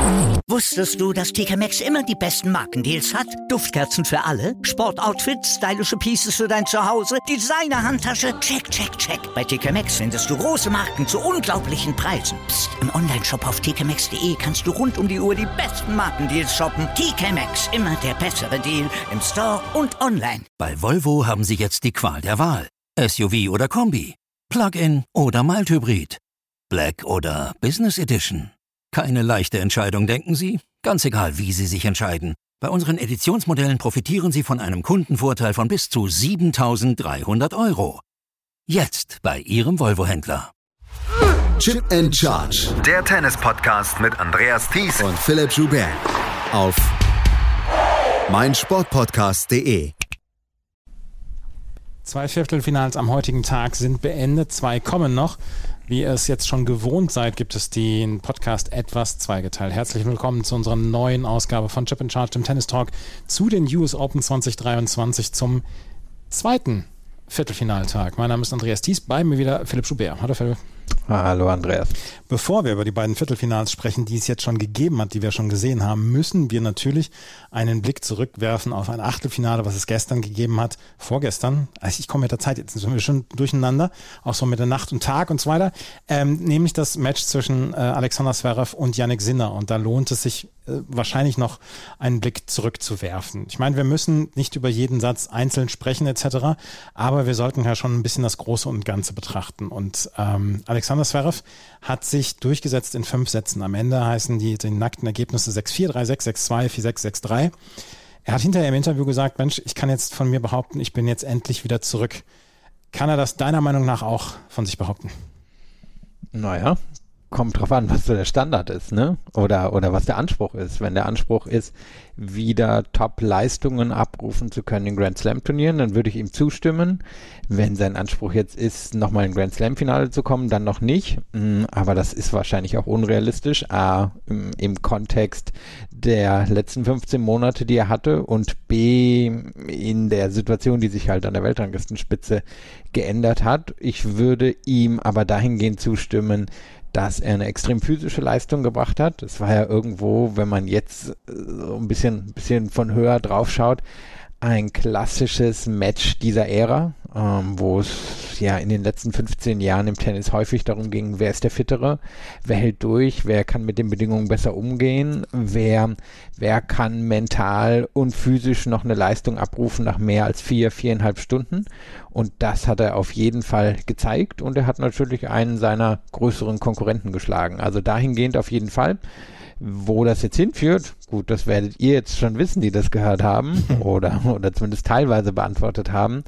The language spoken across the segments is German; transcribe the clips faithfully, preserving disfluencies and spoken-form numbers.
Wusstest du, dass T K Maxx immer die besten Markendeals hat? Duftkerzen für alle, Sportoutfits, stylische Pieces für dein Zuhause, Designer-Handtasche, check, check, check. Bei T K Maxx findest du große Marken zu unglaublichen Preisen. Psst. Im Onlineshop auf t k maxx punkt d e kannst du rund um die Uhr die besten Markendeals shoppen. T K Maxx, immer der bessere Deal im Store und online. Bei Volvo haben Sie jetzt die Qual der Wahl. S U V oder Kombi, Plug-in oder Mild-Hybrid, Black oder Business Edition. Keine leichte Entscheidung, denken Sie? Ganz egal, wie Sie sich entscheiden. Bei unseren Editionsmodellen profitieren Sie von einem Kundenvorteil von bis zu siebentausenddreihundert Euro. Jetzt bei Ihrem Volvo-Händler. Chip and Charge. Der Tennis-Podcast mit Andreas Thies und Philipp Joubert. Auf meinsportpodcast punkt de. Zwei Viertelfinals am heutigen Tag sind beendet, zwei kommen noch. Wie ihr es jetzt schon gewohnt seid, gibt es den Podcast etwas zweigeteilt. Herzlich willkommen zu unserer neuen Ausgabe von Chip and Charge, dem Tennis Talk, zu den U S Open zwanzig dreiundzwanzig zum zweiten Viertelfinaltag. Mein Name ist Andreas Thies, bei mir wieder Philipp Joubert. Hallo Philipp. Hallo Andreas. Bevor wir über die beiden Viertelfinals sprechen, die es jetzt schon gegeben hat, die wir schon gesehen haben, müssen wir natürlich einen Blick zurückwerfen auf ein Achtelfinale, was es gestern gegeben hat, vorgestern. Also ich komme mit der Zeit, jetzt sind wir schon durcheinander, auch so mit der Nacht und Tag und so weiter, ähm, nämlich das Match zwischen äh, Alexander Zverev und Jannik Sinner. Und da lohnt es sich äh, wahrscheinlich noch einen Blick zurückzuwerfen. Ich meine, wir müssen nicht über jeden Satz einzeln sprechen et cetera, aber wir sollten ja schon ein bisschen das Große und Ganze betrachten. Und ähm, Alexander Zverev hat sich durchgesetzt in fünf Sätzen. Am Ende heißen die, die nackten Ergebnisse sechs vier, drei sechs, sechs zwei, vier sechs, sechs drei. Er hat hinterher im Interview gesagt, Mensch, ich kann jetzt von mir behaupten, ich bin jetzt endlich wieder zurück. Kann er das deiner Meinung nach auch von sich behaupten? Naja, kommt drauf an, was so der Standard ist, ne? Oder, oder was der Anspruch ist. Wenn der Anspruch ist, wieder Top-Leistungen abrufen zu können in Grand Slam-Turnieren, dann würde ich ihm zustimmen. Wenn sein Anspruch jetzt ist, nochmal in Grand Slam-Finale zu kommen, dann noch nicht. Aber das ist wahrscheinlich auch unrealistisch. A, im, im Kontext der letzten fünfzehn Monate, die er hatte, und B, in der Situation, die sich halt an der Weltranglistenspitze geändert hat. Ich würde ihm aber dahingehend zustimmen, dass er eine extrem physische Leistung gebracht hat. Es war ja irgendwo, wenn man jetzt so ein bisschen, bisschen von höher drauf schaut, ein klassisches Match dieser Ära, ähm, wo es ja in den letzten fünfzehn Jahren im Tennis häufig darum ging, wer ist der Fittere, wer hält durch, wer kann mit den Bedingungen besser umgehen, wer, wer kann mental und physisch noch eine Leistung abrufen nach mehr als vier, viereinhalb Stunden. Und das hat er auf jeden Fall gezeigt und er hat natürlich einen seiner größeren Konkurrenten geschlagen. Also dahingehend auf jeden Fall. Wo das jetzt hinführt, gut, das werdet ihr jetzt schon wissen, die das gehört haben oder, oder zumindest teilweise beantwortet haben.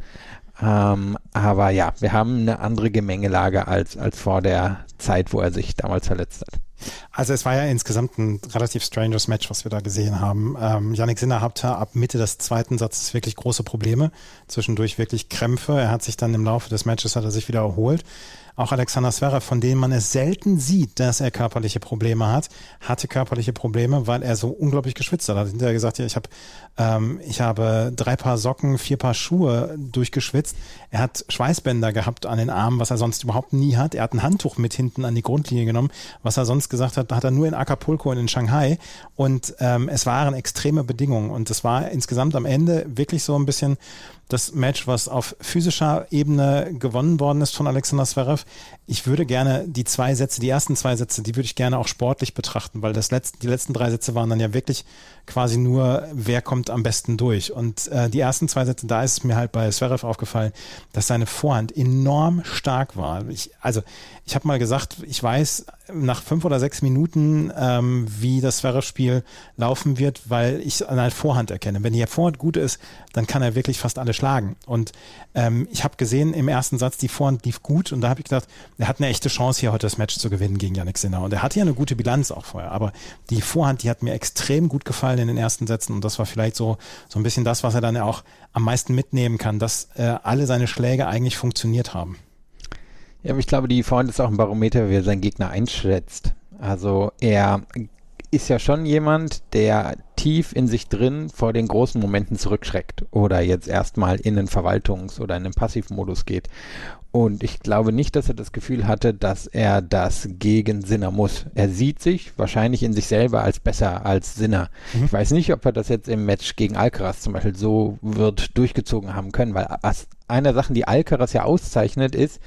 Ähm, aber ja, wir haben eine andere Gemengelage als, als vor der Zeit, wo er sich damals verletzt hat. Also es war ja insgesamt ein relativ stranges Match, was wir da gesehen haben. Ähm, Jannik Sinner hatte ab Mitte des zweiten Satzes wirklich große Probleme, zwischendurch wirklich Krämpfe. Er hat sich dann im Laufe des Matches hat er sich wieder erholt. Auch Alexander Zverev, von dem man es selten sieht, dass er körperliche Probleme hat, hatte körperliche Probleme, weil er so unglaublich geschwitzt hat. Er hat hinterher gesagt, ja, ich habe ähm, ich habe drei Paar Socken, vier Paar Schuhe durchgeschwitzt. Er hat Schweißbänder gehabt an den Armen, was er sonst überhaupt nie hat. Er hat ein Handtuch mit hinten an die Grundlinie genommen, was er sonst gesagt hat, hat er nur in Acapulco und in Shanghai. Und ähm, es waren extreme Bedingungen. Und es war insgesamt am Ende wirklich so ein bisschen das Match, was auf physischer Ebene gewonnen worden ist von Alexander Zverev. Ich würde gerne die zwei Sätze, die ersten zwei Sätze, die würde ich gerne auch sportlich betrachten, weil das letzte, die letzten drei Sätze waren dann ja wirklich quasi nur, wer kommt am besten durch. Und äh, die ersten zwei Sätze, da ist es mir halt bei Zverev aufgefallen, dass seine Vorhand enorm stark war. Ich, also ich habe mal gesagt, ich weiß nach fünf oder sechs Minuten, ähm, wie das Zverev-Spiel laufen wird, weil ich an der Vorhand erkenne. Wenn die Vorhand gut ist, dann kann er wirklich fast alle schlagen. Und ähm, ich habe gesehen, im ersten Satz, die Vorhand lief gut und da habe ich gedacht, er hat eine echte Chance, hier heute das Match zu gewinnen gegen Jannik Sinner. Und er hatte ja eine gute Bilanz auch vorher, aber die Vorhand, die hat mir extrem gut gefallen in den ersten Sätzen und das war vielleicht so, so ein bisschen das, was er dann auch am meisten mitnehmen kann, dass äh, alle seine Schläge eigentlich funktioniert haben. Ja, aber ich glaube, die Vorhand ist auch ein Barometer, wie er seinen Gegner einschätzt. Also er ist ja schon jemand, der tief in sich drin vor den großen Momenten zurückschreckt oder jetzt erstmal in den Verwaltungs- oder in den Passivmodus geht. Und ich glaube nicht, dass er das Gefühl hatte, dass er das gegen Sinner muss. Er sieht sich wahrscheinlich in sich selber als besser als Sinner. Mhm. Ich weiß nicht, ob er das jetzt im Match gegen Alcaraz zum Beispiel so wird durchgezogen haben können, weil eine der Sachen, die Alcaraz ja auszeichnet, ist,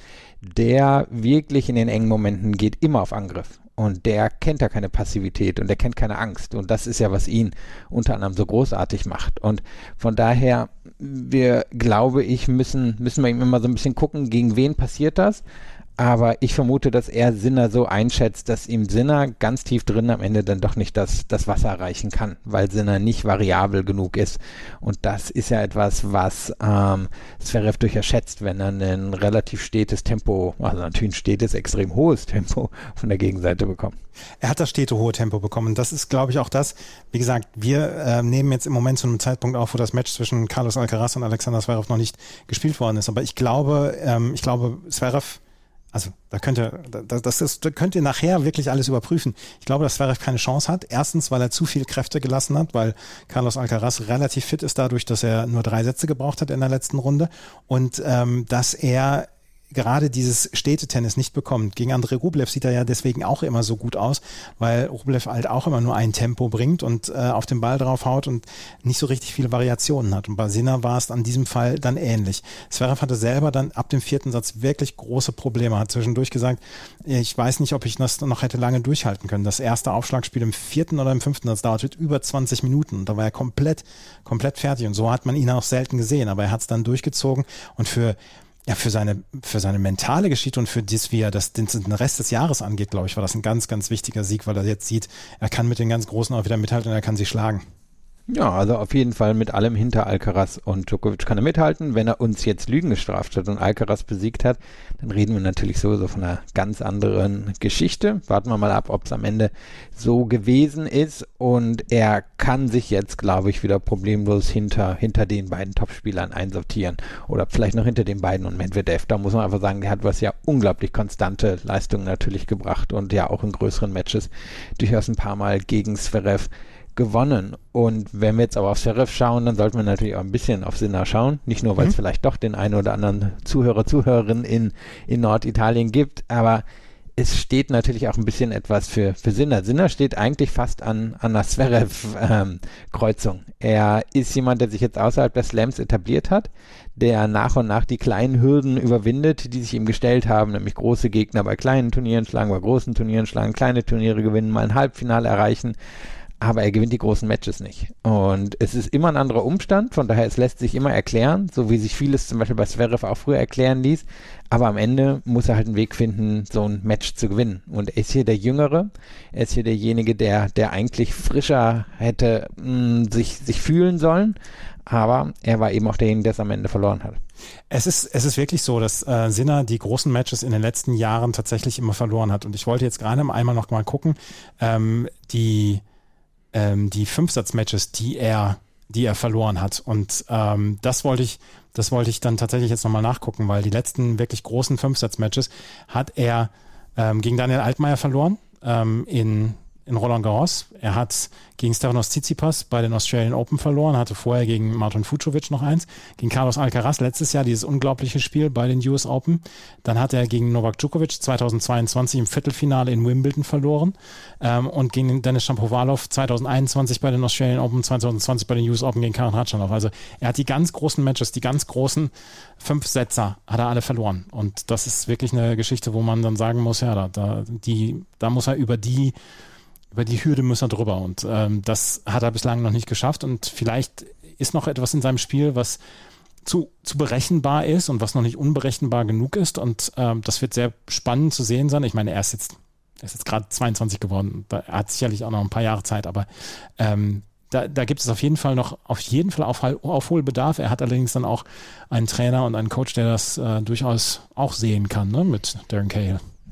der wirklich in den engen Momenten geht immer auf Angriff. Und der kennt ja keine Passivität und der kennt keine Angst. Und das ist ja, was ihn unter anderem so großartig macht. Und von daher, wir, glaube ich, müssen, müssen wir ihm immer so ein bisschen gucken, gegen wen passiert das. Aber ich vermute, dass er Sinner so einschätzt, dass ihm Sinner ganz tief drin am Ende dann doch nicht das, das Wasser reichen kann, weil Sinner nicht variabel genug ist. Und das ist ja etwas, was ähm, Zverev durchaus schätzt, wenn er ein relativ stetes Tempo, also natürlich ein stetes, extrem hohes Tempo von der Gegenseite bekommt. Er hat das stete hohe Tempo bekommen. Das ist, glaube ich, auch das. Wie gesagt, wir äh, nehmen jetzt im Moment zu einem Zeitpunkt auf, wo das Match zwischen Carlos Alcaraz und Alexander Zverev noch nicht gespielt worden ist. Aber ich glaube, ähm, ich glaube, Zverev Also da könnt ihr, das, das ist, da könnt ihr nachher wirklich alles überprüfen. Ich glaube, dass Zverev keine Chance hat. Erstens, weil er zu viel Kräfte gelassen hat, weil Carlos Alcaraz relativ fit ist dadurch, dass er nur drei Sätze gebraucht hat in der letzten Runde und ähm, dass er gerade dieses Städtetennis nicht bekommt. Gegen Andrei Rublev sieht er ja deswegen auch immer so gut aus, weil Rublev halt auch immer nur ein Tempo bringt und äh, auf den Ball draufhaut und nicht so richtig viele Variationen hat. Und bei Sinner war es an diesem Fall dann ähnlich. Zverev hatte selber dann ab dem vierten Satz wirklich große Probleme, hat zwischendurch gesagt, ich weiß nicht, ob ich das noch hätte lange durchhalten können. Das erste Aufschlagspiel im vierten oder im fünften Satz dauerte über zwanzig Minuten und da war er komplett, komplett fertig und so hat man ihn auch selten gesehen, aber er hat es dann durchgezogen und für Ja, für seine, für seine mentale Geschichte und für das, wie er das, den, den Rest des Jahres angeht, glaube ich, war das ein ganz, ganz wichtiger Sieg, weil er jetzt sieht, er kann mit den ganz Großen auch wieder mithalten und er kann sie schlagen. Ja, also auf jeden Fall mit allem hinter Alcaraz und Djokovic kann er mithalten. Wenn er uns jetzt Lügen gestraft hat und Alcaraz besiegt hat, dann reden wir natürlich sowieso von einer ganz anderen Geschichte. Warten wir mal ab, ob es am Ende so gewesen ist und er kann sich jetzt, glaube ich, wieder problemlos hinter, hinter den beiden Topspielern einsortieren oder vielleicht noch hinter den beiden und Medvedev. Da muss man einfach sagen, der hat was ja unglaublich konstante Leistungen natürlich gebracht und ja auch in größeren Matches durchaus ein paar Mal gegen Zverev gewonnen. Und wenn wir jetzt aber auf Zverev schauen, dann sollten wir natürlich auch ein bisschen auf Sinner schauen. Nicht nur, weil es mhm. vielleicht doch den einen oder anderen Zuhörer, Zuhörerin in, in Norditalien gibt, aber es steht natürlich auch ein bisschen etwas für, für Sinner. Sinner steht eigentlich fast an, an einer Zverev-Kreuzung. Ähm, er ist jemand, der sich jetzt außerhalb der Slams etabliert hat, der nach und nach die kleinen Hürden überwindet, die sich ihm gestellt haben, nämlich große Gegner bei kleinen Turnieren schlagen, bei großen Turnieren schlagen, kleine Turniere gewinnen, mal ein Halbfinale erreichen. Aber er gewinnt die großen Matches nicht. Und es ist immer ein anderer Umstand, von daher es lässt sich immer erklären, so wie sich vieles zum Beispiel bei Zverev auch früher erklären ließ. Aber am Ende muss er halt einen Weg finden, so ein Match zu gewinnen. Und er ist hier der Jüngere, er ist hier derjenige, der, der eigentlich frischer hätte mh, sich, sich fühlen sollen. Aber er war eben auch derjenige, der es am Ende verloren hat. Es ist, es ist wirklich so, dass äh, Sinner die großen Matches in den letzten Jahren tatsächlich immer verloren hat. Und ich wollte jetzt gerade einmal noch mal gucken, ähm, die Ähm, die Fünfsatz-Matches, die er, die er verloren hat. Und ähm, das wollte ich, das wollte ich dann tatsächlich jetzt nochmal nachgucken, weil die letzten wirklich großen Fünfsatz-Matches hat er ähm, gegen Daniel Altmaier verloren ähm, in in Roland Garros. Er hat gegen Stefanos Tsitsipas bei den Australian Open verloren, hatte vorher gegen Martin Fucsovics noch eins, gegen Carlos Alcaraz letztes Jahr dieses unglaubliche Spiel bei den U S Open. Dann hat er gegen Novak Djokovic zweitausendzweiundzwanzig im Viertelfinale in Wimbledon verloren ähm, und gegen Denis Shapovalov zweitausendeinundzwanzig bei den Australian Open, zweitausendzwanzig bei den U S Open gegen Karen Khachanov. Also er hat die ganz großen Matches, die ganz großen Fünfsetzer hat er alle verloren. Und das ist wirklich eine Geschichte, wo man dann sagen muss, ja, da, da, die, da muss er über die Über die Hürde muss er drüber und ähm, das hat er bislang noch nicht geschafft und vielleicht ist noch etwas in seinem Spiel, was zu, zu berechenbar ist und was noch nicht unberechenbar genug ist und ähm, das wird sehr spannend zu sehen sein. Ich meine, er ist jetzt, er ist jetzt gerade zweiundzwanzig geworden, da, er hat sicherlich auch noch ein paar Jahre Zeit, aber ähm, da, da gibt es auf jeden Fall noch auf jeden Fall Auf, Aufholbedarf. Er hat allerdings dann auch einen Trainer und einen Coach, der das äh, durchaus auch sehen kann, ne, mit Darren Cahill.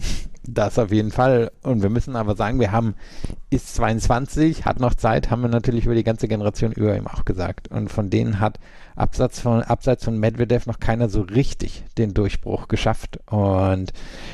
das auf jeden Fall. Und wir müssen aber sagen, wir haben, ist zweiundzwanzig, hat noch Zeit, haben wir natürlich über die ganze Generation über ihm auch gesagt. Und von denen hat abseits von, abseits von Medvedev noch keiner so richtig den Durchbruch geschafft. Und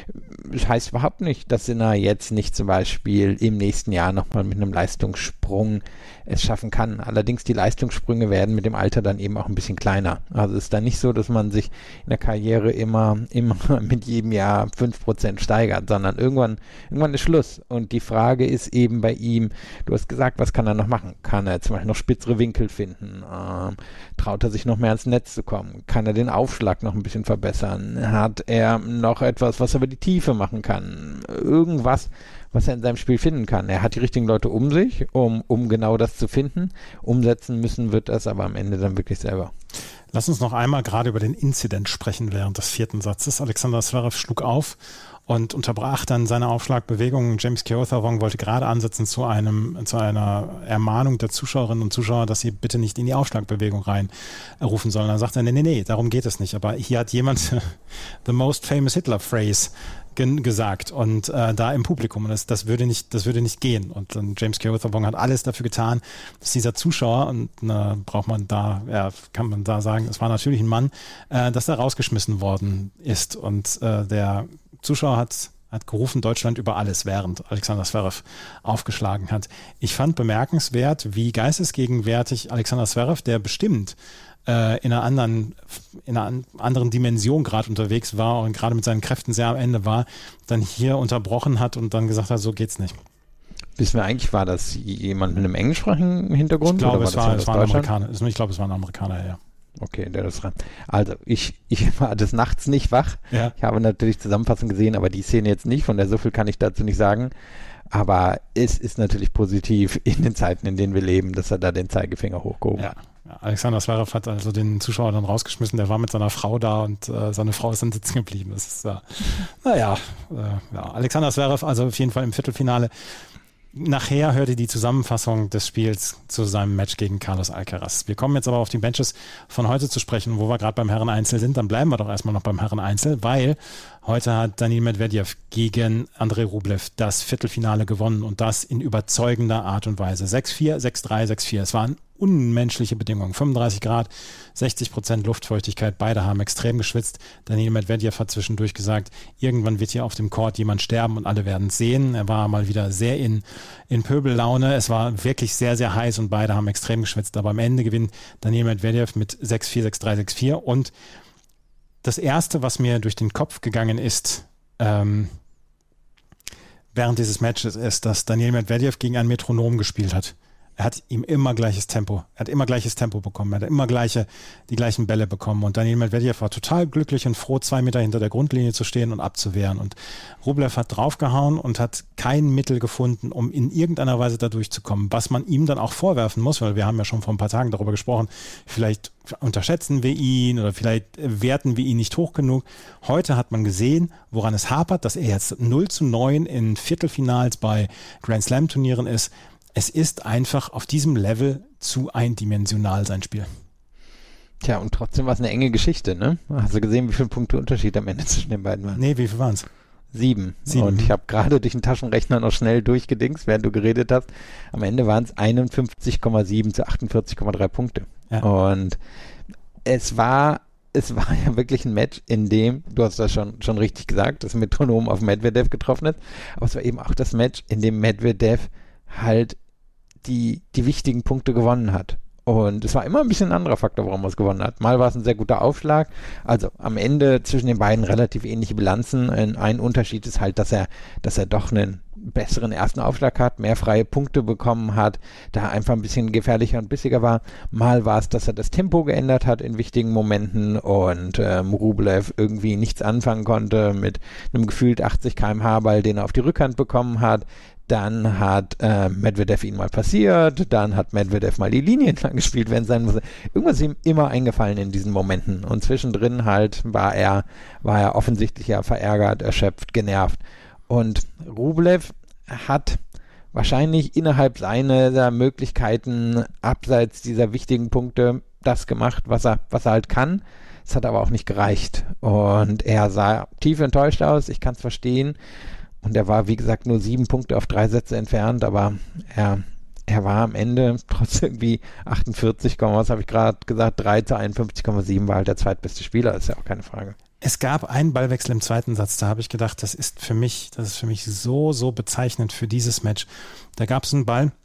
das heißt überhaupt nicht, dass Sinner jetzt nicht zum Beispiel im nächsten Jahr nochmal mit einem Leistungssprung es schaffen kann. Allerdings die Leistungssprünge werden mit dem Alter dann eben auch ein bisschen kleiner. Also es ist dann nicht so, dass man sich in der Karriere immer, immer mit jedem Jahr fünf Prozent steigert, sondern irgendwann, irgendwann ist Schluss. Und die Frage ist eben bei ihm, du hast gesagt, was kann er noch machen? Kann er zum Beispiel noch spitzere Winkel finden? Ähm, traut er sich noch mehr ans Netz zu kommen? Kann er den Aufschlag noch ein bisschen verbessern? Hat er noch etwas, was er über die Tiefe machen kann? Irgendwas, was er in seinem Spiel finden kann. Er hat die richtigen Leute um sich, um, um genau das zu finden. Umsetzen müssen wird er es aber am Ende dann wirklich selber. Lass uns noch einmal gerade über den Incident sprechen während des vierten Satzes. Alexander Zverev schlug auf und unterbrach dann seine Aufschlagbewegung. James Kyothawong wollte gerade ansetzen zu einem, zu einer Ermahnung der Zuschauerinnen und Zuschauer, dass sie bitte nicht in die Aufschlagbewegung rein rufen sollen. Dann sagt er, nee, nee, nee, darum geht es nicht. Aber hier hat jemand the most famous Hitler phrase gesagt und äh, da im Publikum und das, das würde nicht, das würde nicht gehen und dann James Kyothawong hat alles dafür getan, dass dieser Zuschauer und äh, braucht man da, ja, kann man da sagen, es war natürlich ein Mann, äh, dass er rausgeschmissen worden ist und äh, der Zuschauer hat hat gerufen, Deutschland über alles, während Alexander Zverev aufgeschlagen hat. Ich fand bemerkenswert, wie geistesgegenwärtig Alexander Zverev, der bestimmt äh, in einer anderen, in einer anderen Dimension gerade unterwegs war und gerade mit seinen Kräften sehr am Ende war, dann hier unterbrochen hat und dann gesagt hat, so geht's nicht. Wissen wir eigentlich, war das jemand mit einem englischsprachigen Hintergrund? Ich glaube, oder es war, war, das es war ein Amerikaner. Ich glaube, es war ein Amerikaner, ja. Okay, der ist dran. Also ich, ich war des Nachts nicht wach. Ja. Ich habe natürlich Zusammenfassung gesehen, aber die Szene jetzt nicht, von der so viel kann ich dazu nicht sagen. Aber es ist natürlich positiv in den Zeiten, in denen wir leben, dass er da den Zeigefinger hochgehoben hat. Ja. Ja, Alexander Zverev hat also den Zuschauer dann rausgeschmissen, der war mit seiner Frau da und äh, seine Frau ist dann sitzen geblieben. Das ist, äh, naja, äh, ja, Alexander Zverev also auf jeden Fall im Viertelfinale. Nachher hörte die Zusammenfassung des Spiels zu seinem Match gegen Carlos Alcaraz. Wir kommen jetzt aber auf die Matches von heute zu sprechen, wo wir gerade beim Herren-Einzel sind. Dann bleiben wir doch erstmal noch beim Herren-Einzel, weil heute hat Daniil Medvedev gegen Andrei Rublev das Viertelfinale gewonnen und das in überzeugender Art und Weise. sechs vier, sechs drei, sechs vier. Es waren unmenschliche Bedingungen. fünfunddreißig Grad, sechzig Prozent Luftfeuchtigkeit. Beide haben extrem geschwitzt. Daniil Medvedev hat zwischendurch gesagt, irgendwann wird hier auf dem Court jemand sterben und alle werden es sehen. Er war mal wieder sehr in, in Pöbellaune. Es war wirklich sehr, sehr heiß und beide haben extrem geschwitzt. Aber am Ende gewinnt Daniil Medvedev mit sechs vier, sechs drei, sechs vier. Und das Erste, was mir durch den Kopf gegangen ist, ähm, während dieses Matches, ist, dass Daniil Medvedev gegen ein Metronom gespielt hat. Er hat ihm immer gleiches Tempo. Er hat immer gleiches Tempo bekommen. Er hat immer gleiche, die gleichen Bälle bekommen. Und Daniil Medvedev war total glücklich und froh, zwei Meter hinter der Grundlinie zu stehen und abzuwehren. Und Rublev hat draufgehauen und hat kein Mittel gefunden, um in irgendeiner Weise da durchzukommen. Was man ihm dann auch vorwerfen muss, weil wir haben ja schon vor ein paar Tagen darüber gesprochen, vielleicht unterschätzen wir ihn oder vielleicht werten wir ihn nicht hoch genug. Heute hat man gesehen, woran es hapert, dass er jetzt null zu neun in Viertelfinals bei Grand Slam Turnieren ist. Es ist einfach auf diesem Level zu eindimensional, sein Spiel. Tja, und trotzdem war es eine enge Geschichte, ne? Hast du gesehen, wie viele Punkte Unterschied am Ende zwischen den beiden waren? Nee, wie viel waren es? Sieben. Sieben. Und ich habe gerade durch den Taschenrechner noch schnell durchgedingst, während du geredet hast. Am Ende waren es einundfünfzig Komma sieben zu achtundvierzig Komma drei Punkte. Ja. Und es war es war ja wirklich ein Match, in dem, du hast das schon, schon richtig gesagt, das Metronom auf Medvedev getroffen ist, aber es war eben auch das Match, in dem Medvedev halt die, die wichtigen Punkte gewonnen hat. Und es war immer ein bisschen ein anderer Faktor, warum er es gewonnen hat. Mal war es ein sehr guter Aufschlag. Also am Ende zwischen den beiden relativ ähnliche Bilanzen. Ein Unterschied ist halt, dass er, dass er doch einen besseren ersten Aufschlag hat, mehr freie Punkte bekommen hat, da einfach ein bisschen gefährlicher und bissiger war. Mal war es, dass er das Tempo geändert hat in wichtigen Momenten und ähm, Rublev irgendwie nichts anfangen konnte mit einem gefühlt achtzig Kilometer pro Stunde Ball, den er auf die Rückhand bekommen hat. Dann hat äh, Medvedev ihn mal passiert, dann hat Medvedev mal die Linie entlang gespielt, wenn es sein muss. Irgendwas ist ihm immer eingefallen in diesen Momenten. Und zwischendrin halt war er, war er offensichtlich ja verärgert, erschöpft, genervt. Und Rublev hat wahrscheinlich innerhalb seiner Möglichkeiten abseits dieser wichtigen Punkte das gemacht, was er, was er halt kann. Es hat aber auch nicht gereicht. Und er sah tief enttäuscht aus, ich kann es verstehen. Und er war, wie gesagt, nur sieben Punkte auf drei Sätze entfernt, aber er, er war am Ende trotz irgendwie achtundvierzig, was habe ich gerade gesagt, drei zu einundfünfzig Komma sieben war halt der zweitbeste Spieler, ist ja auch keine Frage. Es gab einen Ballwechsel im zweiten Satz, da habe ich gedacht, das ist für mich, das ist für mich so, so bezeichnend für dieses Match. Da gab es einen Ball,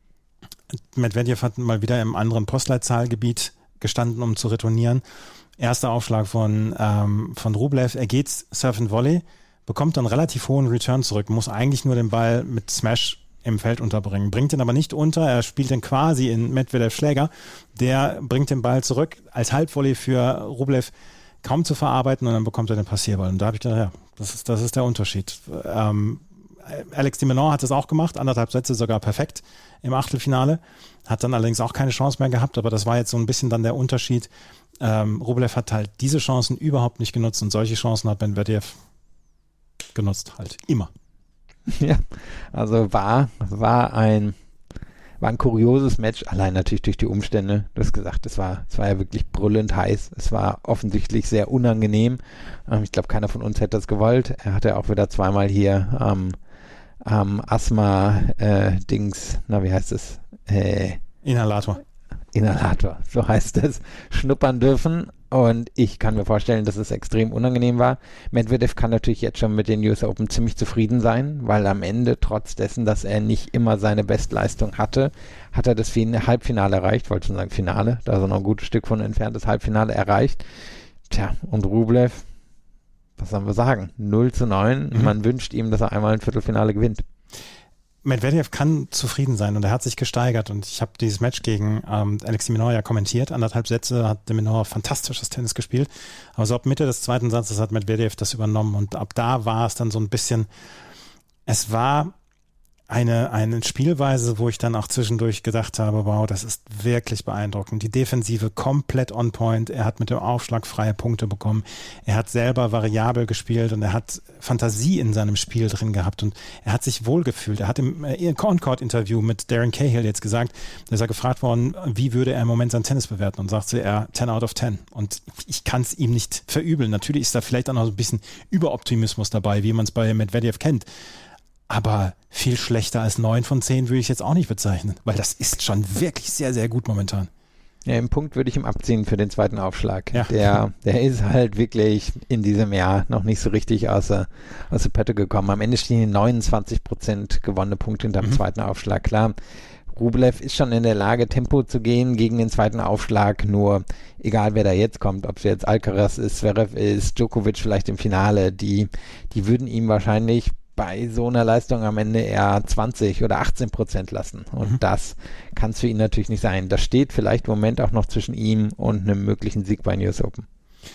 Medvedev hat mal wieder im anderen Postleitzahlgebiet gestanden, um zu retournieren. Erster Aufschlag von, ähm, von Rublev, er geht Surf and Volley, bekommt dann relativ hohen Return zurück, muss eigentlich nur den Ball mit Smash im Feld unterbringen, bringt ihn aber nicht unter, er spielt den quasi in Medvedev Schläger, der bringt den Ball zurück als Halbvolley für Rublev kaum zu verarbeiten und dann bekommt er den Passierball. Und da habe ich gedacht, ja, das ist, das ist der Unterschied. Ähm, Alex de Minaur hat das auch gemacht, anderthalb Sätze sogar perfekt im Achtelfinale, hat dann allerdings auch keine Chance mehr gehabt, aber das war jetzt so ein bisschen dann der Unterschied. Ähm, Rublev hat halt diese Chancen überhaupt nicht genutzt und solche Chancen hat Medvedev genutzt, halt immer. Ja, also war, war ein War ein kurioses Match, allein natürlich durch die Umstände. Du hast gesagt, es war, es war ja wirklich brüllend heiß. Es war offensichtlich sehr unangenehm. Ähm, ich glaube, keiner von uns hätte das gewollt. Er hatte auch wieder zweimal hier am ähm, ähm, Asthma-Dings, äh, na wie heißt es? Äh, Inhalator. Inhalator, so heißt es, schnuppern dürfen. Und ich kann mir vorstellen, dass es extrem unangenehm war. Medvedev kann natürlich jetzt schon mit den U S Open ziemlich zufrieden sein, weil am Ende, trotz dessen, dass er nicht immer seine Bestleistung hatte, hat er das Halbfinale erreicht, wollte schon sagen Finale, da ist er noch ein gutes Stück von entfernt, das Halbfinale erreicht. Tja, und Rublev, was sollen wir sagen? null zu neun, mhm. Man wünscht ihm, dass er einmal ein Viertelfinale gewinnt. Medvedev kann zufrieden sein und er hat sich gesteigert und ich habe dieses Match gegen ähm, Alex de Minaur ja kommentiert. Anderthalb Sätze hat de Minaur fantastisches Tennis gespielt, aber so ab Mitte des zweiten Satzes hat Medvedev das übernommen und ab da war es dann so ein bisschen, es war eine, eine Spielweise, wo ich dann auch zwischendurch gedacht habe, wow, das ist wirklich beeindruckend. Die Defensive komplett on point. Er hat mit dem Aufschlag freie Punkte bekommen. Er hat selber variabel gespielt und er hat Fantasie in seinem Spiel drin gehabt und er hat sich wohlgefühlt. Er hat im Concord-Interview mit Darren Cahill jetzt gesagt, da ist er gefragt worden, wie würde er im Moment sein Tennis bewerten und sagte er ten out of ten. Und ich kann es ihm nicht verübeln. Natürlich ist da vielleicht auch noch so ein bisschen Überoptimismus dabei, wie man es bei Medvedev kennt. Aber viel schlechter als neun von zehn würde ich jetzt auch nicht bezeichnen, weil das ist schon wirklich sehr, sehr gut momentan. Ja, im Punkt würde ich ihm abziehen für den zweiten Aufschlag. Ja. Der, der ist halt wirklich in diesem Jahr noch nicht so richtig aus der, aus der Pötte gekommen. Am Ende stehen neunundzwanzig Prozent gewonnene Punkte hinter dem mhm. zweiten Aufschlag. Klar, Rublev ist schon in der Lage, Tempo zu gehen gegen den zweiten Aufschlag, nur egal wer da jetzt kommt, ob es jetzt Alcaraz ist, Zverev ist, Djokovic vielleicht im Finale, die, die würden ihm wahrscheinlich bei so einer Leistung am Ende eher zwanzig oder achtzehn Prozent lassen. Und mhm. das kann es für ihn natürlich nicht sein. Das steht vielleicht im Moment auch noch zwischen ihm und einem möglichen Sieg bei den U S Open.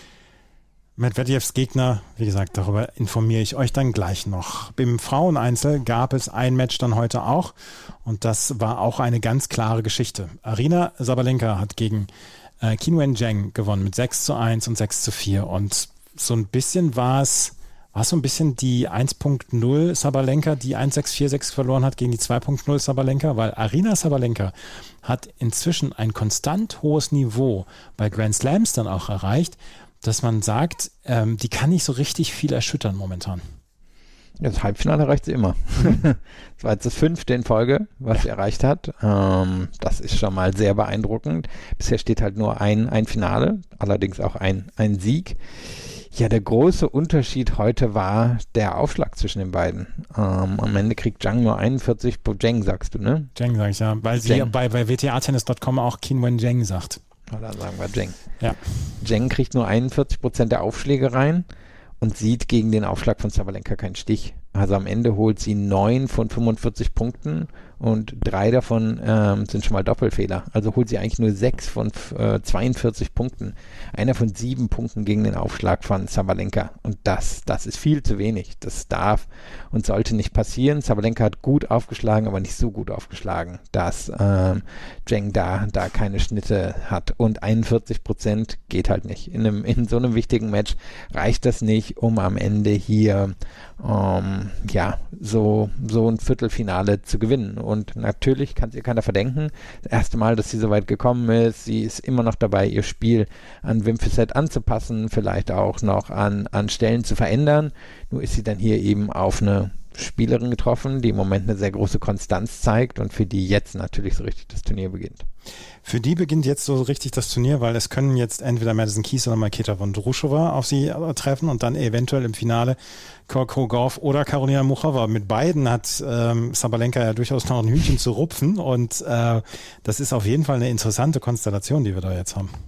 Medvedevs Gegner, wie gesagt, darüber informiere ich euch dann gleich noch. Im Fraueneinzel gab es ein Match dann heute auch und das war auch eine ganz klare Geschichte. Aryna Sabalenka hat gegen äh, Qinwen Zheng gewonnen mit sechs zu eins und sechs zu vier und so ein bisschen war es War es so ein bisschen die eins Punkt null Sabalenka, die eins sechs vier sechs verloren hat gegen die zwei Punkt null Sabalenka? Weil Aryna Sabalenka hat inzwischen ein konstant hohes Niveau bei Grand Slams dann auch erreicht, dass man sagt, ähm, die kann nicht so richtig viel erschüttern momentan. Das Halbfinale erreicht sie immer. Das war jetzt das fünfte in Folge, was sie erreicht hat. Ähm, das ist schon mal sehr beeindruckend. Bisher steht halt nur ein, ein Finale, allerdings auch ein, ein Sieg. Ja, der große Unterschied heute war der Aufschlag zwischen den beiden. Ähm, am Ende kriegt Zhang nur einundvierzig, Zheng sagst du, ne? Zheng sag ich ja, weil Zheng. Sie bei, bei w t a tennis punkt com auch Qinwen Zheng sagt. Oder sagen wir Zheng. Ja. Zheng kriegt nur einundvierzig Prozent der Aufschläge rein und sieht gegen den Aufschlag von Sabalenka keinen Stich. Also am Ende holt sie neun von fünfundvierzig Punkten und drei davon ähm, sind schon mal Doppelfehler. Also holt sie eigentlich nur sechs von äh, zweiundvierzig Punkten. Einer von sieben Punkten gegen den Aufschlag von Sabalenka. Und das, das ist viel zu wenig. Das darf und sollte nicht passieren. Sabalenka hat gut aufgeschlagen, aber nicht so gut aufgeschlagen, dass ähm, Zheng da, da keine Schnitte hat. Und einundvierzig Prozent geht halt nicht. In, einem, in so einem wichtigen Match reicht das nicht, um am Ende hier ähm, ja, so, so ein Viertelfinale zu gewinnen. Und natürlich kann es ihr keiner verdenken. Das erste Mal, dass sie so weit gekommen ist, sie ist immer noch dabei, ihr Spiel an Wim Fissette anzupassen, vielleicht auch noch an, an Stellen zu verändern. Nur ist sie dann hier eben auf eine Spielerin getroffen, die im Moment eine sehr große Konstanz zeigt und für die jetzt natürlich so richtig das Turnier beginnt. Für die beginnt jetzt so richtig das Turnier, weil es können jetzt entweder Madison Keys oder Marketa Vondrousova auf sie treffen und dann eventuell im Finale Coco Gauff oder Karolina Muchova. Mit beiden hat ähm, Sabalenka ja durchaus noch ein Hühnchen zu rupfen und äh, das ist auf jeden Fall eine interessante Konstellation, die wir da jetzt haben.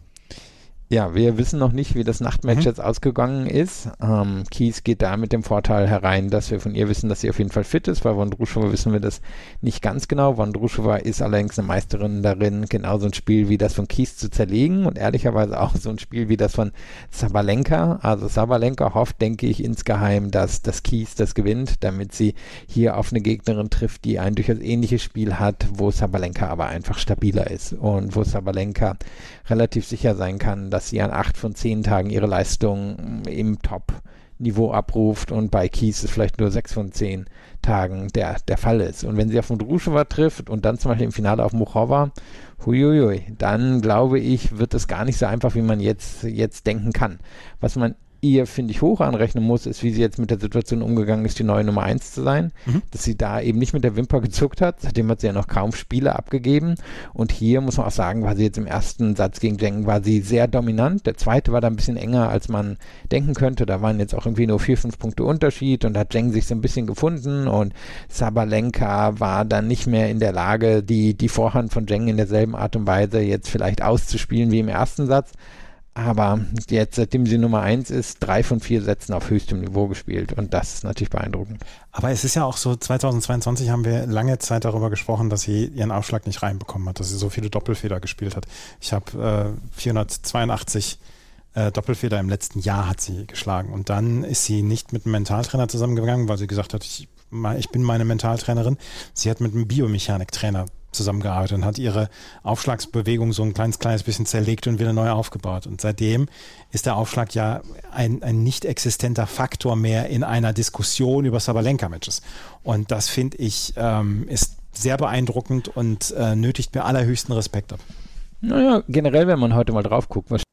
Ja, wir wissen noch nicht, wie das Nachtmatch Mhm. jetzt ausgegangen ist. Ähm, Keys geht da mit dem Vorteil herein, dass wir von ihr wissen, dass sie auf jeden Fall fit ist. Bei Vondrousova wissen wir das nicht ganz genau. Vondrousova ist allerdings eine Meisterin darin, genau so ein Spiel wie das von Keys zu zerlegen und ehrlicherweise auch so ein Spiel wie das von Sabalenka. Also Sabalenka hofft, denke ich, insgeheim, dass das Keys das gewinnt, damit sie hier auf eine Gegnerin trifft, die ein durchaus ähnliches Spiel hat, wo Sabalenka aber einfach stabiler ist und wo Sabalenka relativ sicher sein kann, dass sie an acht von zehn Tagen ihre Leistung im Top-Niveau abruft und bei Keys es vielleicht nur sechs von zehn Tagen der, der Fall ist. Und wenn sie auf Vondrousova trifft und dann zum Beispiel im Finale auf Muchova, huiuiui, dann glaube ich, wird es gar nicht so einfach, wie man jetzt, jetzt denken kann. Was man ihr, finde ich, hoch anrechnen muss, ist, wie sie jetzt mit der Situation umgegangen ist, die neue Nummer eins zu sein, mhm. dass sie da eben nicht mit der Wimper gezuckt hat, seitdem hat sie ja noch kaum Spiele abgegeben und hier muss man auch sagen, war sie jetzt im ersten Satz gegen Zheng, war sie sehr dominant, der zweite war da ein bisschen enger, als man denken könnte, da waren jetzt auch irgendwie nur vier, fünf Punkte Unterschied und hat Zheng sich so ein bisschen gefunden und Sabalenka war dann nicht mehr in der Lage, die, die Vorhand von Zheng in derselben Art und Weise jetzt vielleicht auszuspielen wie im ersten Satz. Aber jetzt, seitdem sie Nummer eins ist, drei von vier Sätzen auf höchstem Niveau gespielt und das ist natürlich beeindruckend. Aber es ist ja auch so, zweitausendzweiundzwanzig haben wir lange Zeit darüber gesprochen, dass sie ihren Aufschlag nicht reinbekommen hat, dass sie so viele Doppelfeder gespielt hat. Ich habe äh, vierhundertzweiundachtzig äh, Doppelfeder im letzten Jahr hat sie geschlagen und dann ist sie nicht mit einem Mentaltrainer zusammengegangen, weil sie gesagt hat, ich, ich bin meine Mentaltrainerin. Sie hat mit einem Biomechaniktrainer zusammengearbeitet und hat ihre Aufschlagsbewegung so ein kleines, kleines bisschen zerlegt und wieder neu aufgebaut. Und seitdem ist der Aufschlag ja ein, ein nicht existenter Faktor mehr in einer Diskussion über Sabalenka-Matches. Und das finde ich ähm, ist sehr beeindruckend und äh, nötigt mir allerhöchsten Respekt ab. Naja, generell, wenn man heute mal drauf guckt, was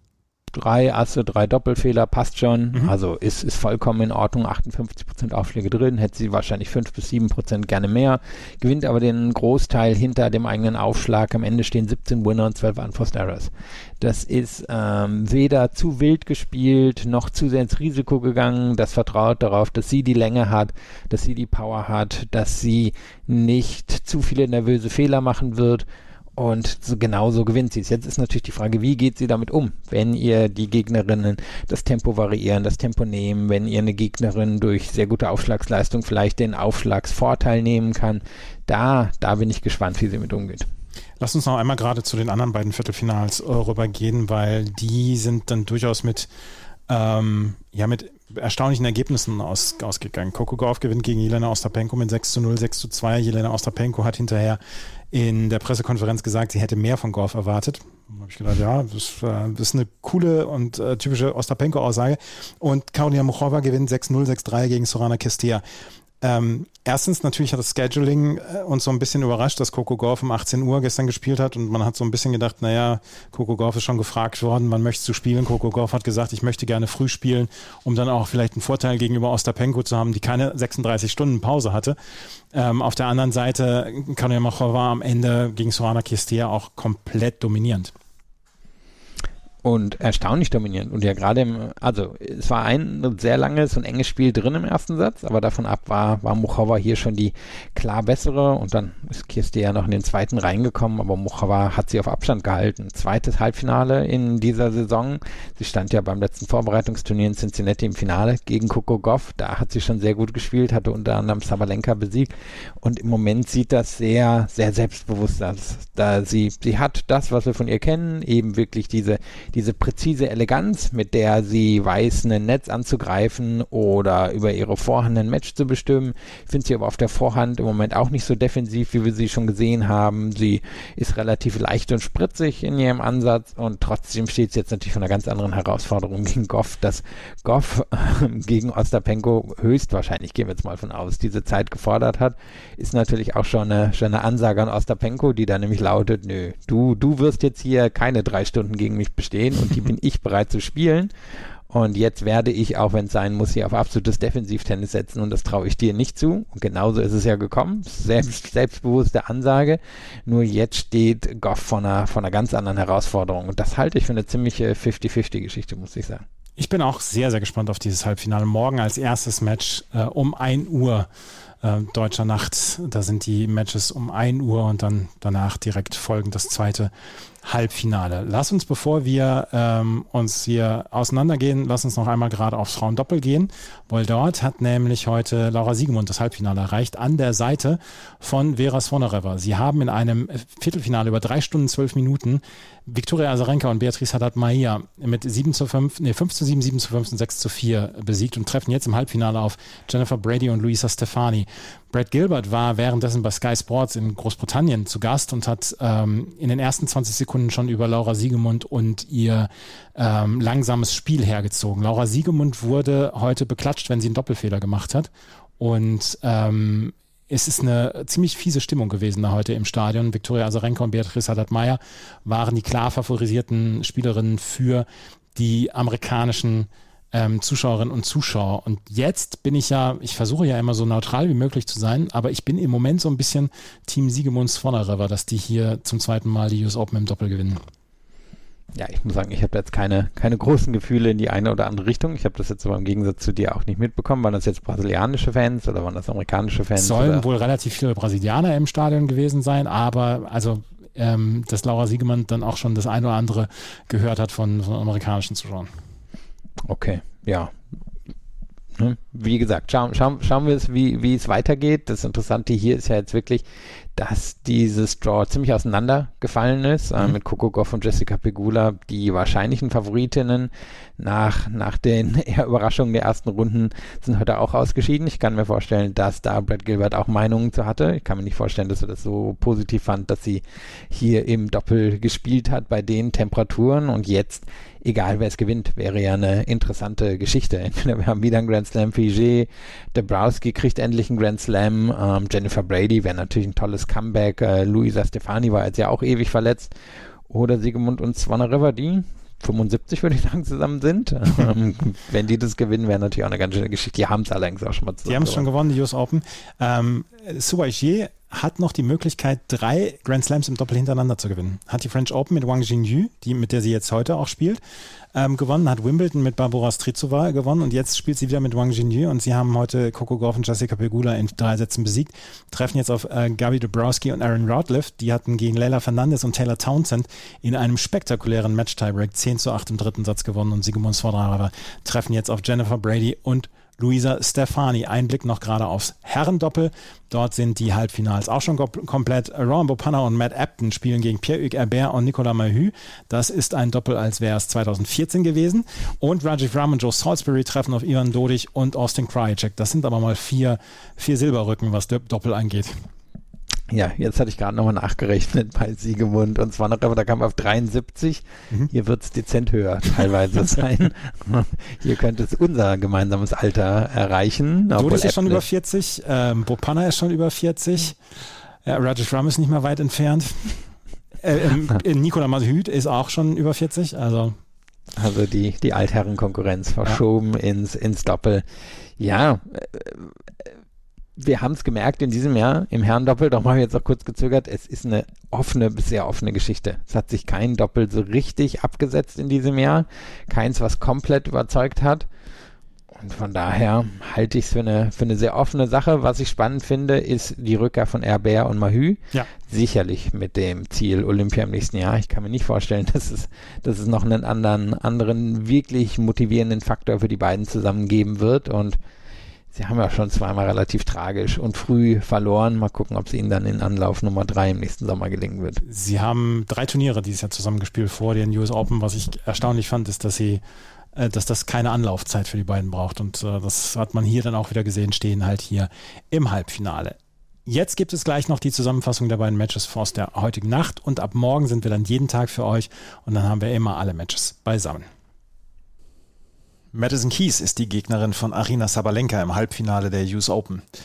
drei Asse, drei Doppelfehler, passt schon. Mhm. Also ist, ist vollkommen in Ordnung. achtundfünfzig Prozent Aufschläge drin, hätte sie wahrscheinlich fünf bis sieben Prozent gerne mehr. Gewinnt aber den Großteil hinter dem eigenen Aufschlag. Am Ende stehen siebzehn Winner und zwölf Unforced Errors. Das ist ähm, weder zu wild gespielt, noch zu sehr ins Risiko gegangen. Das vertraut darauf, dass sie die Länge hat, dass sie die Power hat, dass sie nicht zu viele nervöse Fehler machen wird. Und so, genauso gewinnt sie es. Jetzt ist natürlich die Frage, wie geht sie damit um, wenn ihr die Gegnerinnen das Tempo variieren, das Tempo nehmen, wenn ihr eine Gegnerin durch sehr gute Aufschlagsleistung vielleicht den Aufschlagsvorteil nehmen kann. Da, da bin ich gespannt, wie sie mit umgeht. Lass uns noch einmal gerade zu den anderen beiden Viertelfinals äh, rübergehen, weil die sind dann durchaus mit, ähm, ja, mit erstaunlichen Ergebnissen aus, ausgegangen. Coco Gauff gewinnt gegen Jelena Ostapenko mit sechs zu null, sechs zu zwei. Jelena Ostapenko hat hinterher in der Pressekonferenz gesagt, sie hätte mehr von Gauff erwartet. Da habe ich gedacht, ja, das, äh, das ist eine coole und äh, typische Ostapenko-Aussage. Und Karolina Muchova gewinnt sechs null, sechs drei gegen Sorana Cîrstea. Ähm, erstens, natürlich hat das Scheduling äh, uns so ein bisschen überrascht, dass Coco Gauff um achtzehn Uhr gestern gespielt hat und man hat so ein bisschen gedacht, naja, Coco Gauff ist schon gefragt worden, wann möchtest du spielen? Coco Gauff hat gesagt, ich möchte gerne früh spielen, um dann auch vielleicht einen Vorteil gegenüber Ostapenko zu haben, die keine sechsunddreißig Stunden Pause hatte. Ähm, auf der anderen Seite, Karolina Muchova am Ende gegen Sorana Cîrstea auch komplett dominierend. Und erstaunlich dominierend. Und ja gerade im, also es war ein sehr langes und enges Spiel drin im ersten Satz, aber davon ab war, war Muchova hier schon die klar bessere und dann ist Cîrstea ja noch in den zweiten reingekommen, aber Muchova hat sie auf Abstand gehalten. Zweites Halbfinale in dieser Saison. Sie stand ja beim letzten Vorbereitungsturnier in Cincinnati im Finale gegen Coco Gauff. Da hat sie schon sehr gut gespielt, hatte unter anderem Sabalenka besiegt und im Moment sieht das sehr, sehr selbstbewusst aus. Da sie, sie hat das, was wir von ihr kennen, eben wirklich diese diese präzise Eleganz, mit der sie weiß, ein Netz anzugreifen oder über ihre Vorhand ein Match zu bestimmen. Ich finde sie aber auf der Vorhand im Moment auch nicht so defensiv, wie wir sie schon gesehen haben. Sie ist relativ leicht und spritzig in ihrem Ansatz und trotzdem steht sie jetzt natürlich vor einer ganz anderen Herausforderung gegen Gauff, dass Gauff äh, gegen Ostapenko höchstwahrscheinlich, gehen wir jetzt mal von aus, diese Zeit gefordert hat, ist natürlich auch schon eine, schon eine Ansage an Ostapenko, die da nämlich lautet, nö, du, du wirst jetzt hier keine drei Stunden gegen mich bestehen und die bin ich bereit zu spielen. Und jetzt werde ich, auch wenn es sein muss, hier auf absolutes Defensivtennis setzen und das traue ich dir nicht zu. Und genauso ist es ja gekommen. Selbst, selbstbewusste Ansage. Nur jetzt steht Goff vor einer, vor einer ganz anderen Herausforderung. Und das halte ich für eine ziemliche fifty fifty Geschichte, muss ich sagen. Ich bin auch sehr, sehr gespannt auf dieses Halbfinale. Morgen als erstes Match äh, um ein Uhr äh, deutscher Nacht. Da sind die Matches um ein Uhr und dann danach direkt folgend das zweite Halbfinale. Lass uns, bevor wir ähm, uns hier auseinandergehen, lass uns noch einmal gerade aufs Frauendoppel gehen, weil dort hat nämlich heute Laura Siegemund das Halbfinale erreicht an der Seite von Vera Zvonareva. Sie haben in einem Viertelfinale über drei Stunden, zwölf Minuten Viktoria Azarenka und Beatriz Haddad-Maia mit sieben zu fünf, nee, fünf zu sieben, sieben zu fünf und sechs zu vier besiegt und treffen jetzt im Halbfinale auf Jennifer Brady und Luisa Stefani. Brad Gilbert war währenddessen bei Sky Sports in Großbritannien zu Gast und hat ähm, in den ersten zwanzig Sekunden schon über Laura Siegemund und ihr ähm, langsames Spiel hergezogen. Laura Siegemund wurde heute beklatscht, wenn sie einen Doppelfehler gemacht hat. Und ähm, es ist eine ziemlich fiese Stimmung gewesen da heute im Stadion. Viktoria Azarenka und Beatriz Haddad-Maia waren die klar favorisierten Spielerinnen für die amerikanischen Ähm, Zuschauerinnen und Zuschauer. Und jetzt bin ich ja, ich versuche ja immer so neutral wie möglich zu sein, aber ich bin im Moment so ein bisschen Team Siegemund Zvonareva, dass die hier zum zweiten Mal die U S Open im Doppel gewinnen. Ja, ich muss sagen, ich habe jetzt keine, keine großen Gefühle in die eine oder andere Richtung. Ich habe das jetzt aber im Gegensatz zu dir auch nicht mitbekommen. Waren das jetzt brasilianische Fans oder waren das amerikanische Fans? Es sollen oder? wohl relativ viele Brasilianer im Stadion gewesen sein, aber also ähm, dass Laura Siegemund dann auch schon das eine oder andere gehört hat von, von amerikanischen Zuschauern. Okay, ja. Wie gesagt, schauen, schauen, schauen wir es, wie, wie es weitergeht. Das Interessante hier ist ja jetzt wirklich, dass dieses Draw ziemlich auseinandergefallen ist, mhm. äh, mit Coco Gauff und Jessica Pegula, die wahrscheinlichen Favoritinnen nach, nach den eher Überraschungen der ersten Runden sind heute auch ausgeschieden. Ich kann mir vorstellen, dass da Brad Gilbert auch Meinungen zu hatte. Ich kann mir nicht vorstellen, dass er das so positiv fand, dass sie hier im Doppel gespielt hat bei den Temperaturen und jetzt egal wer es gewinnt, wäre ja eine interessante Geschichte. Entweder wir haben wieder einen Grand Slam für Ige, Dabrowski kriegt endlich einen Grand Slam, ähm, Jennifer Brady wäre natürlich ein tolles Comeback, äh, Luisa Stefani war jetzt ja auch ewig verletzt, oder Siegemund und Zvonareva, die fünfundsiebzig würde ich sagen zusammen sind. ähm, wenn die das gewinnen, wäre natürlich auch eine ganz schöne Geschichte. Die haben es allerdings auch schon mal zusammen. Die haben es schon gewonnen, die U S Open. Ähm, Su Weijie hat noch die Möglichkeit, drei Grand Slams im Doppel hintereinander zu gewinnen. Hat die French Open mit Wang Jingyu, die, mit der sie jetzt heute auch spielt, ähm, gewonnen, hat Wimbledon mit Barbora Strycova gewonnen und jetzt spielt sie wieder mit Wang Jingyu und sie haben heute Coco Gauff und Jessica Pegula in drei Sätzen besiegt, treffen jetzt auf äh, Gabi Dabrowski und Aaron Routliffe. Die hatten gegen Leila Fernandez und Taylor Townsend in einem spektakulären Match-Tiebreak zehn zu acht im dritten Satz gewonnen und Siegemund Zvonareva treffen jetzt auf Jennifer Brady und Luisa Stefani. Ein Blick noch gerade aufs Herrendoppel. Dort sind die Halbfinals auch schon komplett. Rohan Bopanna und Matt Upton spielen gegen Pierre-Hugues Herbert und Nicolas Mahut. Das ist ein Doppel, als wäre es zwanzig vierzehn gewesen. Und Rajiv Ram und Joe Salisbury treffen auf Ivan Dodig und Austin Krajicek. Das sind aber mal vier, vier Silberrücken, was Doppel angeht. Ja, jetzt hatte ich gerade nochmal nachgerechnet bei Siegemund und Zvonareva, da kam auf dreiundsiebzig. Mhm. Hier wird es dezent höher teilweise sein. Hier könnte es unser gemeinsames Alter erreichen. Dodig ist schon über vierzig, ähm, Bopanna ist schon über vierzig, äh, Rajiv Ram ist nicht mehr weit entfernt. Äh, äh, Nicolas Mahut ist auch schon über vierzig, also Also die, die Altherrenkonkurrenz verschoben ja. ins, ins Doppel. Ja, äh, wir haben es gemerkt in diesem Jahr im Herrendoppel, darum habe ich jetzt auch kurz gezögert, es ist eine offene, bis sehr offene Geschichte. Es hat sich kein Doppel so richtig abgesetzt in diesem Jahr, keins, was komplett überzeugt hat. Und von daher halte ich es für eine, für eine sehr offene Sache. Was ich spannend finde, ist die Rückkehr von Herbert und Mahut. Ja. Sicherlich mit dem Ziel Olympia im nächsten Jahr. Ich kann mir nicht vorstellen, dass es, dass es noch einen anderen, anderen wirklich motivierenden Faktor für die beiden zusammen geben wird. Und sie haben ja schon zweimal relativ tragisch und früh verloren. Mal gucken, ob es ihnen dann in Anlauf Nummer drei im nächsten Sommer gelingen wird. Sie haben drei Turniere dieses Jahr zusammengespielt vor den U S Open. Was ich erstaunlich fand, ist, dass sie, äh, dass das keine Anlaufzeit für die beiden braucht. Und äh, das hat man hier dann auch wieder gesehen, stehen halt hier im Halbfinale. Jetzt gibt es gleich noch die Zusammenfassung der beiden Matches aus der heutigen Nacht. Und ab morgen sind wir dann jeden Tag für euch. Und dann haben wir immer alle Matches beisammen. Madison Keys ist die Gegnerin von Aryna Sabalenka im Halbfinale der U S Open.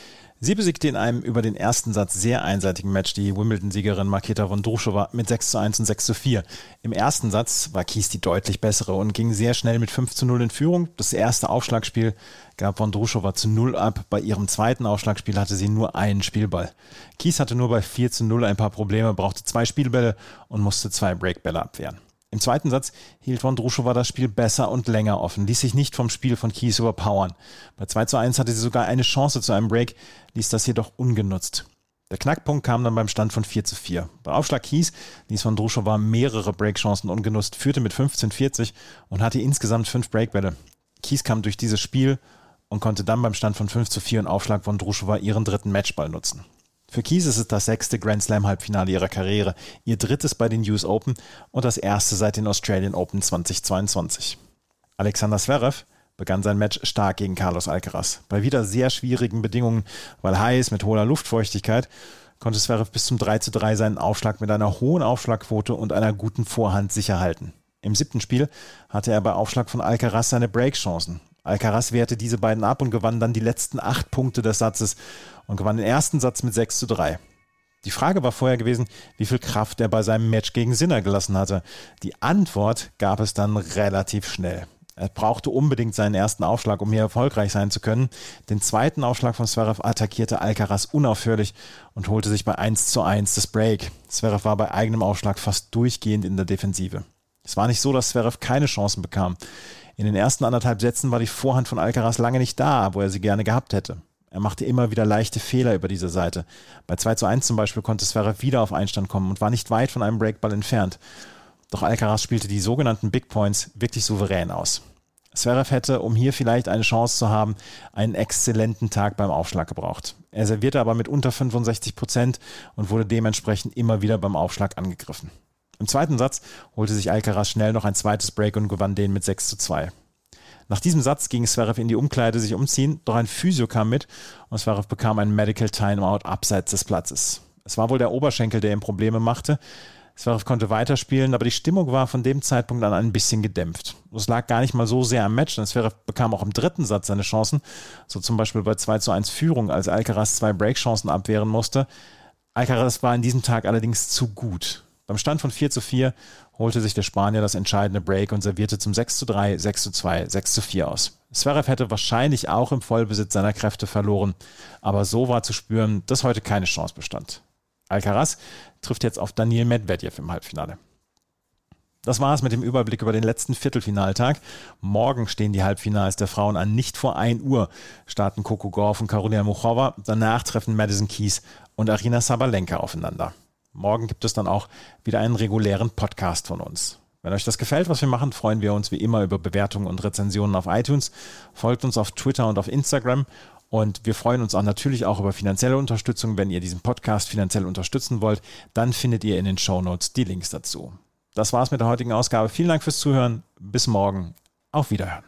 Sie besiegte in einem über den ersten Satz sehr einseitigen Match die Wimbledon-Siegerin Marketa Vondroušová mit sechs zu eins und sechs zu vier. Im ersten Satz war Keys die deutlich bessere und ging sehr schnell mit fünf zu null in Führung. Das erste Aufschlagspiel gab Vondroušová zu null ab. Bei ihrem zweiten Aufschlagspiel hatte sie nur einen Spielball. Keys hatte nur bei vier zu null ein paar Probleme, brauchte zwei Spielbälle und musste zwei Breakbälle abwehren. Im zweiten Satz hielt Vondroušová das Spiel besser und länger offen, ließ sich nicht vom Spiel von Keys überpowern. Bei zwei zu eins hatte sie sogar eine Chance zu einem Break, ließ das jedoch ungenutzt. Der Knackpunkt kam dann beim Stand von vier zu vier. Bei Aufschlag Keys ließ Vondroušová mehrere Breakchancen ungenutzt, führte mit fünfzehn vierzig und hatte insgesamt fünf Breakbälle. Keys kam durch dieses Spiel und konnte dann beim Stand von fünf zu vier und Aufschlag Vondroušová ihren dritten Matchball nutzen. Für Keys ist es das sechste Grand Slam Halbfinale ihrer Karriere, ihr drittes bei den U S Open und das erste seit den Australian Open zweitausendzweiundzwanzig. Alexander Zverev begann sein Match stark gegen Carlos Alcaraz. Bei wieder sehr schwierigen Bedingungen, weil heiß mit hoher Luftfeuchtigkeit, konnte Zverev bis zum drei zu drei seinen Aufschlag mit einer hohen Aufschlagquote und einer guten Vorhand sicher halten. Im siebten Spiel hatte er bei Aufschlag von Alcaraz seine Breakchancen. Alcaraz wehrte diese beiden ab und gewann dann die letzten acht Punkte des Satzes und gewann den ersten Satz mit sechs zu drei. Die Frage war vorher gewesen, wie viel Kraft er bei seinem Match gegen Sinner gelassen hatte. Die Antwort gab es dann relativ schnell. Er brauchte unbedingt seinen ersten Aufschlag, um hier erfolgreich sein zu können. Den zweiten Aufschlag von Zverev attackierte Alcaraz unaufhörlich und holte sich bei eins zu eins das Break. Zverev war bei eigenem Aufschlag fast durchgehend in der Defensive. Es war nicht so, dass Zverev keine Chancen bekam. In den ersten anderthalb Sätzen war die Vorhand von Alcaraz lange nicht da, wo er sie gerne gehabt hätte. Er machte immer wieder leichte Fehler über diese Seite. Bei zwei zu eins zum Beispiel konnte Zverev wieder auf Einstand kommen und war nicht weit von einem Breakball entfernt. Doch Alcaraz spielte die sogenannten Big Points wirklich souverän aus. Zverev hätte, um hier vielleicht eine Chance zu haben, einen exzellenten Tag beim Aufschlag gebraucht. Er servierte aber mit unter fünfundsechzig Prozent und wurde dementsprechend immer wieder beim Aufschlag angegriffen. Im zweiten Satz holte sich Alcaraz schnell noch ein zweites Break und gewann den mit sechs zu zwei. Nach diesem Satz ging Zverev in die Umkleide sich umziehen, doch ein Physio kam mit und Zverev bekam ein Medical Timeout abseits des Platzes. Es war wohl der Oberschenkel, der ihm Probleme machte. Zverev konnte weiterspielen, aber die Stimmung war von dem Zeitpunkt an ein bisschen gedämpft. Es lag gar nicht mal so sehr am Match, denn Zverev bekam auch im dritten Satz seine Chancen, so zum Beispiel bei zwei zu eins Führung, als Alcaraz zwei Breakchancen abwehren musste. Alcaraz war an diesem Tag allerdings zu gut. Beim Stand von vier zu vier holte sich der Spanier das entscheidende Break und servierte zum sechs zu drei, sechs zu zwei, sechs zu vier aus. Zverev hätte wahrscheinlich auch im Vollbesitz seiner Kräfte verloren, aber so war zu spüren, dass heute keine Chance bestand. Alcaraz trifft jetzt auf Daniil Medvedev im Halbfinale. Das war es mit dem Überblick über den letzten Viertelfinaltag. Morgen stehen die Halbfinals der Frauen an. Nicht vor ein Uhr starten Coco Gauff und Karolina Muchova. Danach treffen Madison Keys und Aryna Sabalenka aufeinander. Morgen gibt es dann auch wieder einen regulären Podcast von uns. Wenn euch das gefällt, was wir machen, freuen wir uns wie immer über Bewertungen und Rezensionen auf iTunes. Folgt uns auf Twitter und auf Instagram. Und wir freuen uns auch natürlich auch über finanzielle Unterstützung. Wenn ihr diesen Podcast finanziell unterstützen wollt, dann findet ihr in den Shownotes die Links dazu. Das war's mit der heutigen Ausgabe. Vielen Dank fürs Zuhören. Bis morgen. Auf Wiederhören.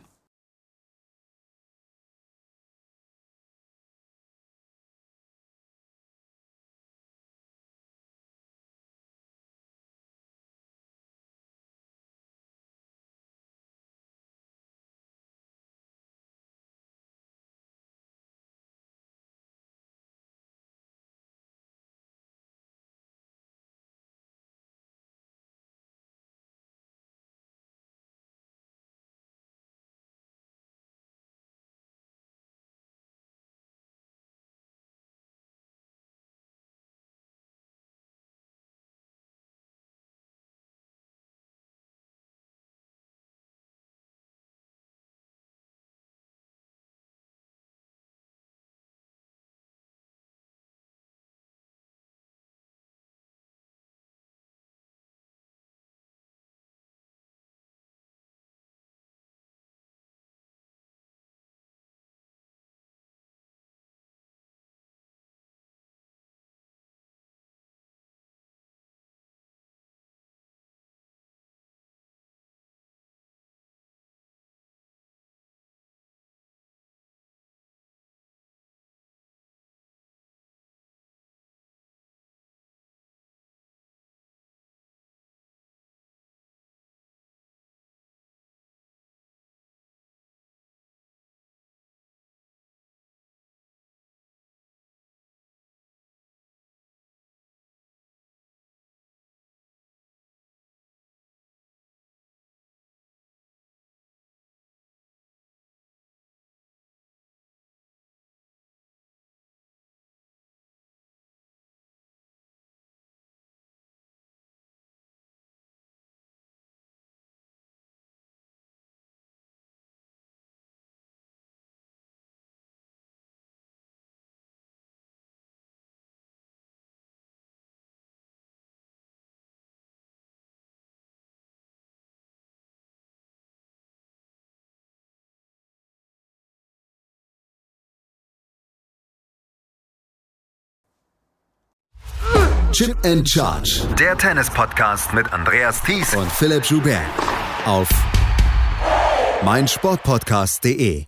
Chip and Charge. Der Tennis-Podcast mit Andreas Thies und Philipp Joubert auf meinsportpodcast punkt de.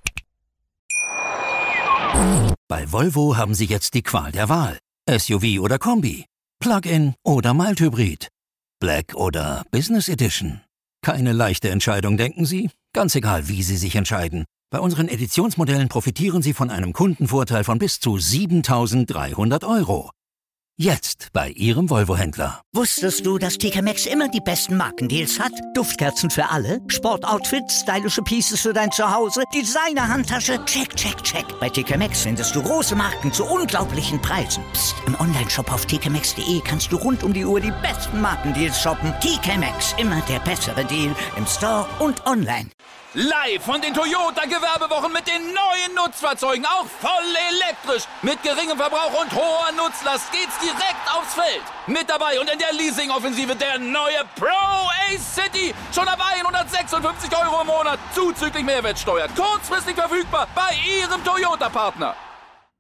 Bei Volvo haben Sie jetzt die Qual der Wahl. S U V oder Kombi, Plug-in oder Mild-Hybrid, Black oder Business Edition. Keine leichte Entscheidung, denken Sie? Ganz egal, wie Sie sich entscheiden. Bei unseren Editionsmodellen profitieren Sie von einem Kundenvorteil von bis zu siebentausenddreihundert Euro. Jetzt bei Ihrem Volvo-Händler. Wusstest du, dass T K Maxx immer die besten Markendeals hat? Duftkerzen für alle, Sportoutfits, stylische Pieces für dein Zuhause, Designer-Handtasche, check, check, check. Bei T K Maxx findest du große Marken zu unglaublichen Preisen. Psst. Im Onlineshop auf t k maxx punkt de kannst du rund um die Uhr die besten Markendeals shoppen. T K Maxx, immer der bessere Deal im Store und online. Live von den Toyota-Gewerbewochen mit den neuen Nutzfahrzeugen, auch voll elektrisch. Mit geringem Verbrauch und hoher Nutzlast geht's direkt aufs Feld. Mit dabei und in der Leasing-Offensive der neue Pro-Ace-City. Schon ab hundertsechsundfünfzig Euro im Monat, zuzüglich Mehrwertsteuer. Kurzfristig verfügbar bei Ihrem Toyota-Partner.